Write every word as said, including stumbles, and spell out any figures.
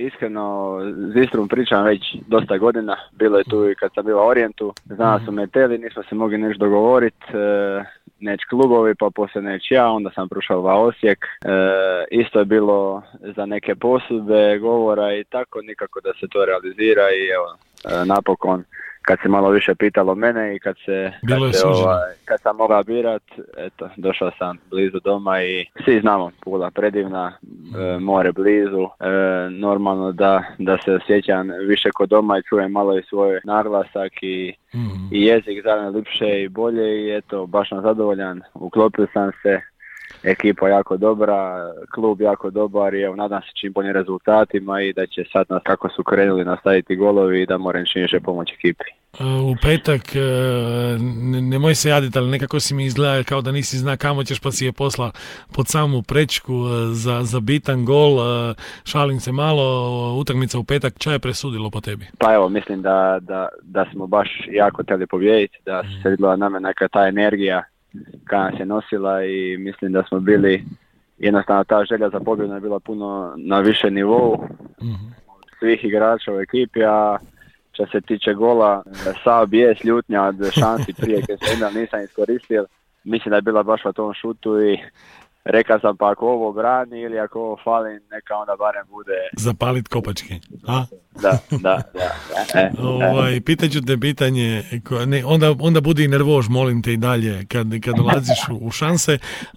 iskreno, s Istrom pričam već dosta godina, bilo je tu i kad sam bila u Orijentu, znam da su me teli, nismo se mogli nešto dogovoriti, e, neć klubovi, pa poslije neć ja, onda sam prošao u Osijek, e, isto je bilo za neke posude, govora i tako, nikako da se to realizira i evo, e, napokon, kad se malo više pitalo mene i kad se, kad, se ovaj, kad sam mogao birat, eto, došao sam blizu doma i svi znamo, Pula predivna, e, more blizu, e, normalno da, da se osjećam više kod doma i čujem malo i svoj naglasak i, mm. i jezik zadnje lipše i bolje i eto, baš sam zadovoljan, uklopio sam se, ekipa jako dobra, klub jako dobar i evo, nadam se čim boljim rezultatima i da će sad nas kako su krenuli nastaviti golovi i da moram čim više pomoći ekipi. U petak, ne, nemoj se jaditi, ali nekako si mi izgleda kao da nisi zna kamo ćeš, pa si je posla pod samu prečku za, za bitan gol. Šalim se malo, utakmica u petak, šta je presudilo po tebi? Pa evo, mislim da, da, da smo baš jako htjeli pobijediti, da se vidjela nama neka ta energija kada nas je nosila i mislim da smo bili, jednostavno ta želja za pobjedu je bila puno na više nivou mm-hmm. svih igrača u ekipi, a što se tiče gola, sav bijes, ljutnja od šansi prije kad sam imao nisam iskoristio, mislim da je bila baš na tom šutu i rekao sam pa ako ovo brani ili ako ovo fali, neka onda barem bude... Zapalit kopačke, a? Da, da, da. da. E, ovaj, pitaću te pitanje, ne, onda, onda budi nervož, molim te i dalje, kad, kad dolaziš u, u šanse,